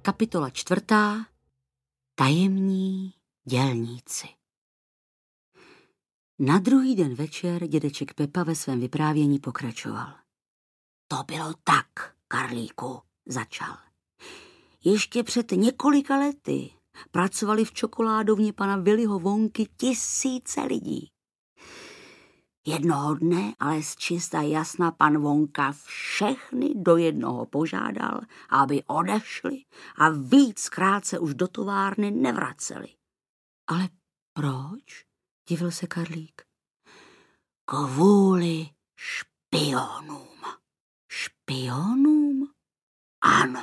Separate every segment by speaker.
Speaker 1: Kapitola 4. Tajemní dělníci. Na druhý den večer dědeček Pepa ve svém vyprávění pokračoval. To bylo tak, Karlíku, začal. Ještě před několika lety pracovali v čokoládovně pana Viliho Vonky tisíce lidí. Jednoho dne ale zčista jasna pan Vonka všechny do jednoho požádal, aby odešli a víckrát se už do továrny nevraceli. Ale proč? Divil se Karlík. Kvůli špionům. Špionům? Ano.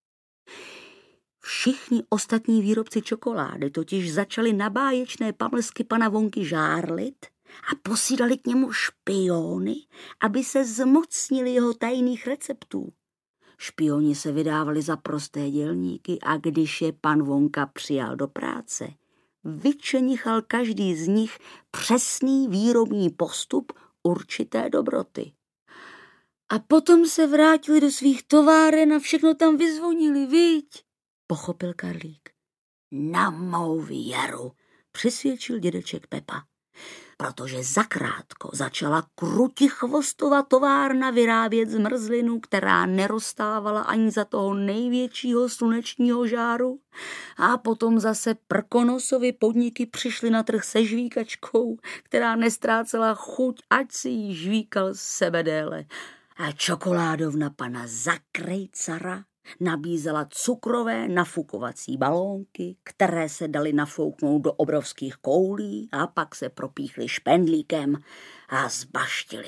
Speaker 1: Všichni ostatní výrobci čokolády totiž začali na báječné pamlsky pana Vonky žárlit a posílali k němu špiony, aby se zmocnili jeho tajných receptů. Špioni se vydávali za prosté dělníky a když je pan Vonka přijal do práce, vyčenichal každý z nich přesný výrobní postup určité dobroty. A potom se vrátili do svých továren a všechno tam vyzvonili, viď? Pochopil Karlík. Na mou věru, přisvědčil dědeček Pepa. Protože zakrátko začala Krutichvostova továrna vyrábět zmrzlinu, která nerozstávala ani za toho největšího slunečního žáru. A potom zase Prkonosovi podniky přišly na trh se žvíkačkou, která nestrácela chuť, ať si jí žvíkal sebedéle. A čokoládovna pana Zakrejcara nabízela cukrové nafukovací balónky, které se daly nafouknout do obrovských koulí a pak se propíchly špendlíkem a zbaštily.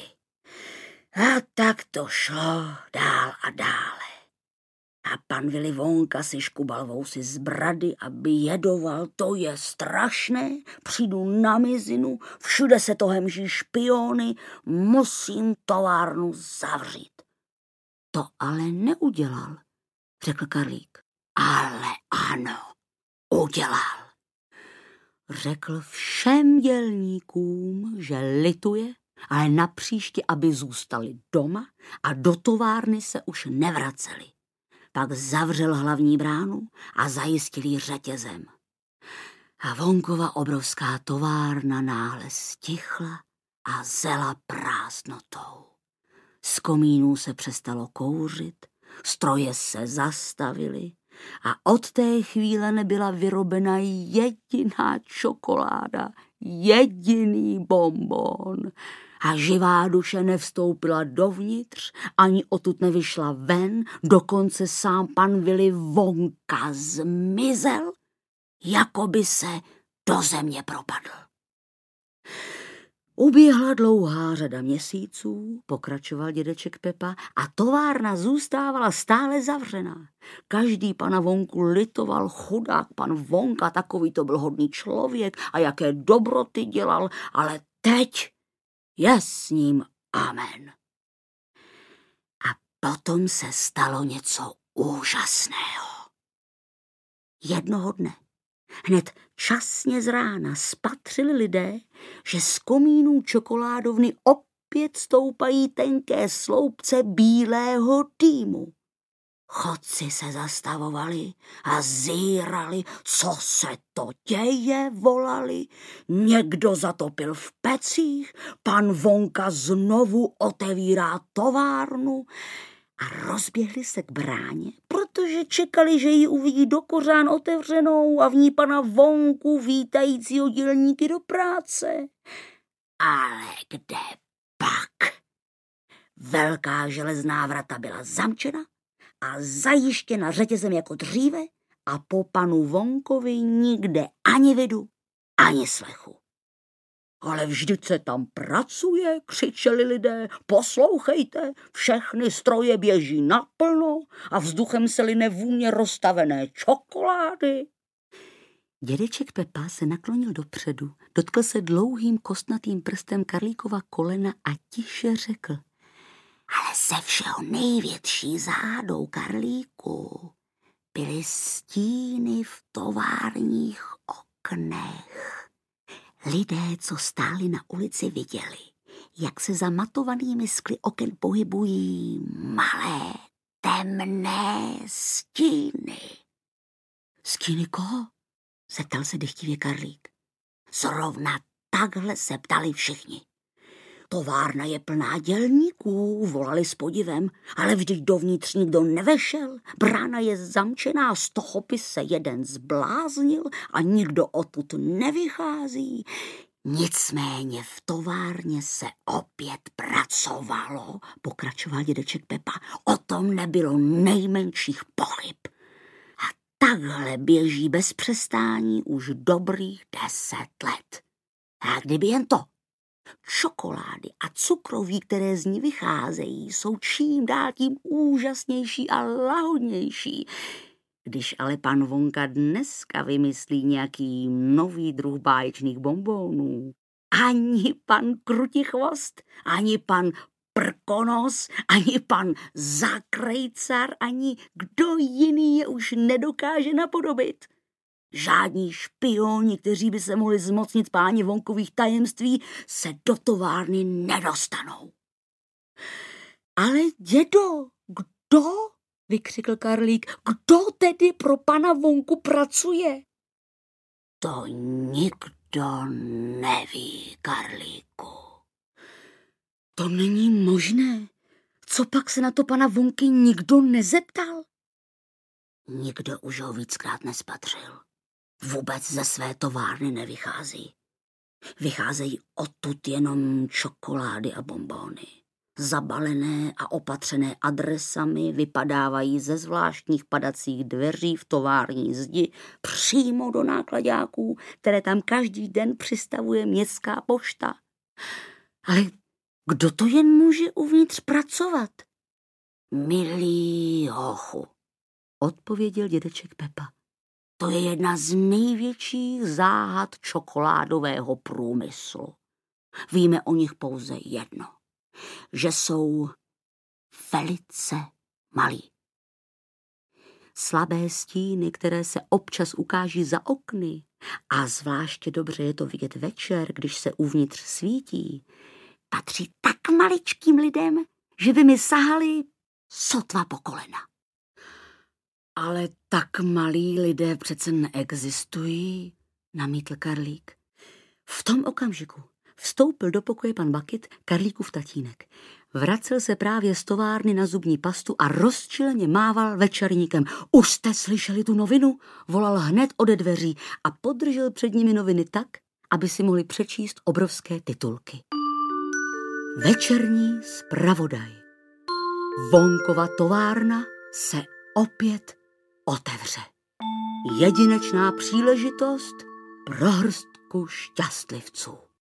Speaker 1: A tak to šlo dál a dále. A pan Vili Vonka si škubal vousy z brady a bědoval, to je strašné, přijdu na mizinu, všude se to hemží špiony, musím továrnu zavřít. To ale neudělal, řekl Karlík. Ale ano, udělal. Řekl všem dělníkům, že lituje, ale napříště, aby zůstali doma a do továrny se už nevraceli. Pak zavřel hlavní bránu a zajistil ji řetězem. A Vonkova obrovská továrna náhle stichla a zela prázdnotou. Z komínů se přestalo kouřit, stroje se zastavily a od té chvíle nebyla vyrobena jediná čokoláda, jediný bonbon. A živá duše nevstoupila dovnitř, ani odtud nevyšla ven, dokonce sám pan Vili Vonka zmizel, jako by se do země propadl. Uběhla dlouhá řada měsíců, pokračoval dědeček Pepa, a továrna zůstávala stále zavřená. Každý pana Vonku litoval, chudák pan Vonka, takový to byl hodný člověk a jaké dobroty dělal, ale teď je s ním amen. A potom se stalo něco úžasného. Jednoho dne, hned časně z rána, spatřili lidé, že z komínů čokoládovny opět stoupají tenké sloupce bílého dýmu. Chodci se zastavovali a zírali, co se to děje, volali. Někdo zatopil v pecích, pan Vonka znovu otevírá továrnu a rozběhli se k bráně, protože čekali, že ji uvidí do kořán otevřenou a v ní pana Vonku vítajícího dělníky do práce. Ale kde pak? Velká železná vrata byla zamčena a zajištěna řetězem jako dříve a po panu Vonkovi nikde ani vidu, ani slechu. Ale vždyť se tam pracuje, křičeli lidé, poslouchejte, všechny stroje běží naplno a vzduchem se line vůně rozstavené čokolády. Dědeček Pepa se naklonil dopředu, dotkl se dlouhým kostnatým prstem Karlíkova kolena a tiše řekl. Ale se všeho největší zádou, Karlíku, byly stíny v továrních oknech. Lidé, co stáli na ulici, viděli, jak se za matovanými skly oken pohybují malé temné stíny. Stíny koho? Zeptal se dychtivě Karlík. Zrovna takhle se ptali všichni. Továrna je plná dělníků, volali s podivem, ale vždyť dovnitř nikdo nevešel. Brána je zamčená, z toho by se jeden zbláznil a nikdo odtud nevychází. Nicméně v továrně se opět pracovalo, pokračoval dědeček Pepa. O tom nebylo nejmenších pochyb. A takhle běží bez přestání už dobrých 10 let. A kdyby jen to, čokolády a cukroví, které z ní vycházejí, jsou čím dál tím úžasnější a lahodnější. Když ale pan Vonka dneska vymyslí nějaký nový druh báječných bonbónů, ani pan Krutichvost, ani pan Prkonos, ani pan Zakrejcar, ani kdo jiný je už nedokáže napodobit. Žádní špioni, kteří by se mohli zmocnit páni Vonkových tajemství, se do továrny nedostanou. Ale dědo, kdo? Vykřikl Karlík. Kdo tedy pro pana Vonku pracuje? To nikdo neví, Karlíku. To není možné. Co pak se na to pana Vonky nikdo nezeptal? Nikdo už ho víckrát nespatřil. Vůbec ze své továrny nevychází. Vycházejí odtud jenom čokolády a bonbóny. Zabalené a opatřené adresami vypadávají ze zvláštních padacích dveří v tovární zdi přímo do náklaďáků, které tam každý den přistavuje městská pošta. Ale kdo to jen může uvnitř pracovat? Milý hochu, odpověděl dědeček Pepa. To je jedna z největších záhad čokoládového průmyslu. Víme o nich pouze jedno, že jsou velice malí. Slabé stíny, které se občas ukáží za okny, a zvláště dobře je to vidět večer, když se uvnitř svítí, patří tak maličkým lidem, že by mi sahali sotva po kolena. Ale tak malí lidé přece neexistují, namítl Karlík. V tom okamžiku vstoupil do pokoje pan Bakit, Karlíkův tatínek. Vracel se právě z továrny na zubní pastu a rozčileně mával večerníkem. Už jste slyšeli tu novinu? Volal hned ode dveří a podržel před nimi noviny tak, aby si mohli přečíst obrovské titulky. Večerní zpravodaj. Vonkova továrna se opět otevře. Jedinečná příležitost pro hrstku šťastlivců.